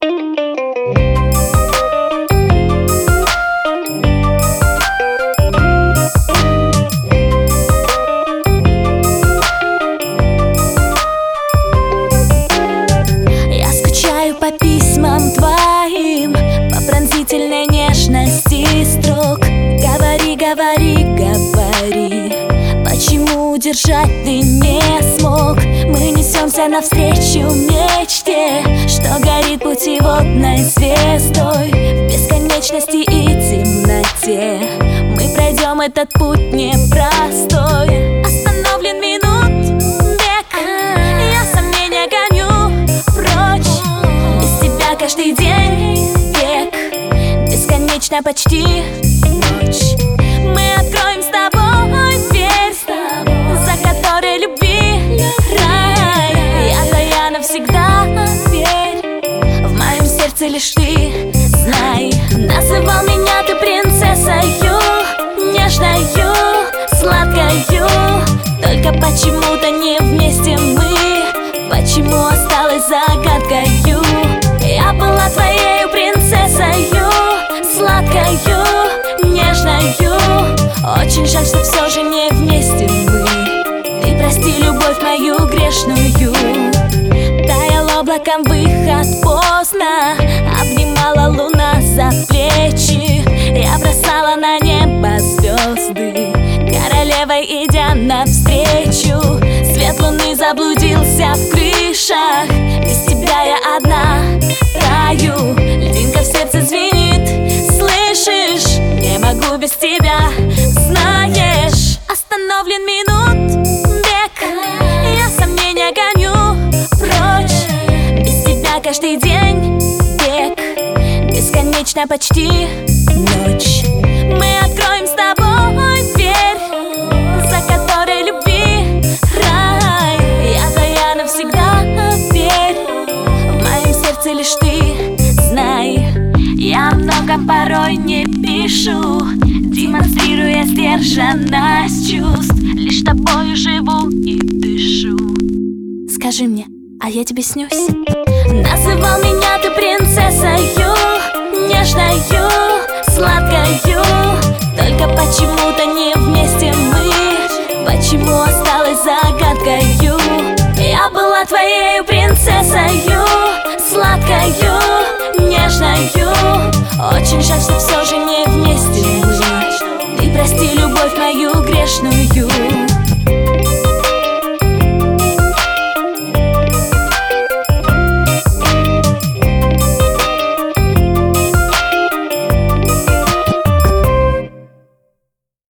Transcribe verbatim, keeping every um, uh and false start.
Я скучаю по письмам твоим, по пронзительной нежности строк. Говори, говори, говори, почему удержать ты не смог? Мы несемся навстречу мечте, что горит путеводной звездой. В бесконечности и темноте мы пройдем этот путь непростой. Остановлен минут век, я сомнения гоню прочь. Без тебя каждый день век, бесконечно почти ночь. Мы откроем с тобой дверь, за которой любви рай. Я твоя навсегда, верь, в моем сердце лишь ты, знай. Называл меня ты принцессою, нежною, сладкою. Только почему-то не вместе мы, почему осталась загадкою. Я была твоею принцессою, сладкою, нежною. Очень жаль, что все же не вместе мы. Ты прости любовь мою грешную. Таял облаком выход поздно, обнимала луна за плечи. Я бросала на небо звезды, королевой идя навстречу. Свет луны заблудился в крышах, без тебя я одна таю. Льдинка в сердце звенит, слышишь? Не могу без тебя, знаешь. Остановлен минут век, я сомнения гоню прочь. Без тебя каждый день век, бесконечно почти ночь. Мы откроем с тобой дверь, за которой любви рай. Я твоя навсегда, верь, в моем сердце лишь ты, знай. Я о многом порой не пишу, демонстрируя сдержанность чувств. Лишь тобою живу и дышу. Скажи мне, а я тебе снюсь? Называл меня ты принцессою, нежною, сладкою. Только почему-то не вместе мы, почему осталась загадкою. Я была твоею принцессою, сладкою, нежною. Очень жаль, что все же не вместе мы. Ты прости любовь мою грешную.